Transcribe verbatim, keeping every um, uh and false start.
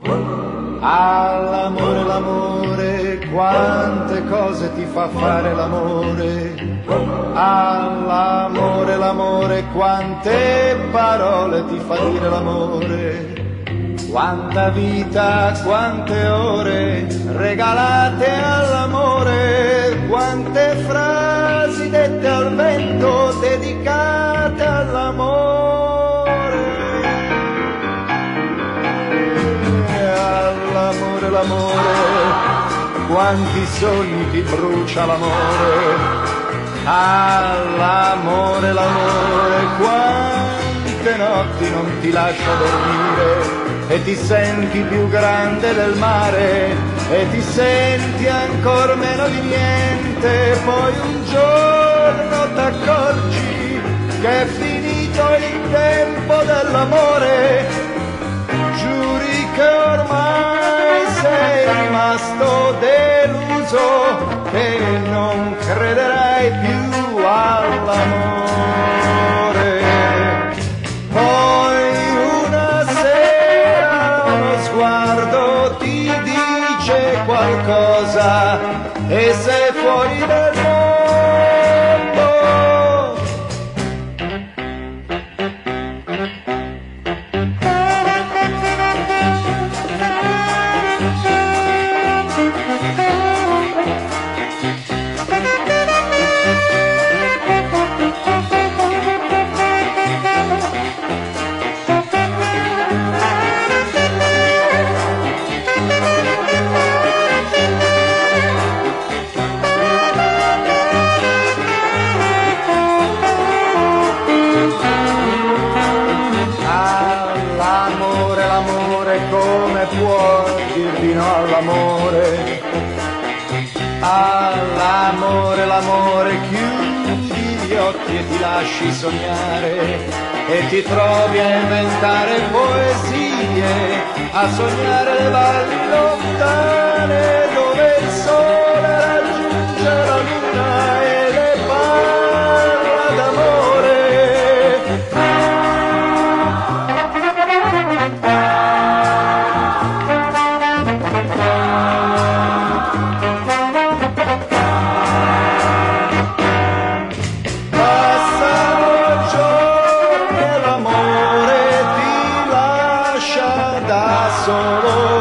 All'amore, l'amore, quante cose ti fa fare l'amore. All'amore, l'amore, quante parole ti fa dire l'amore. Quanta vita, quante ore regalate all'amore. Quante frasi dette al vento dedicate all'amore. All'amore, l'amore, quanti sogni ti brucia l'amore. All'amore, l'amore, quante notti non ti lascia dormire e ti senti più grande del mare e ti senti ancor meno di niente. Poi un giorno t'accorgi che è finito il tempo dell'amore. Giuri che ormai sei rimasto deluso, che non crederai più all'amore. Poi una sera uno sguardo ti dice qualcosa e sei fuori del mondo. Come può dir di no all'amore? All'amore, l'amore, chiudi gli occhi e ti lasci sognare e ti trovi a inventare poesie, a sognare le valli lontane dove il sole raggiunge la luna e le parla d'amore. Solo